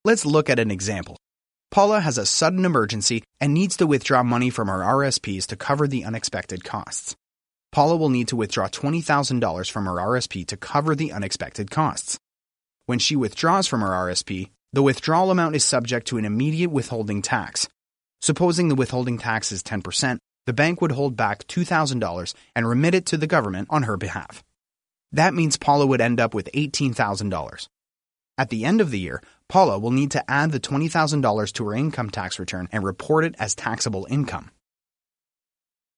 Let's look at an example. Paula has a sudden emergency and needs to withdraw money from her RSPs to cover the unexpected costs. Paula will need to withdraw $20,000 from her RSP to cover the unexpected costs. When she withdraws from her RSP, the withdrawal amount is subject to an immediate withholding tax. Supposing the withholding tax is 10%, the bank would hold back $2,000 and remit it to the government on her behalf. That means Paula would end up with $18,000. At the end of the year, Paula will need to add the $20,000 to her income tax return and report it as taxable income.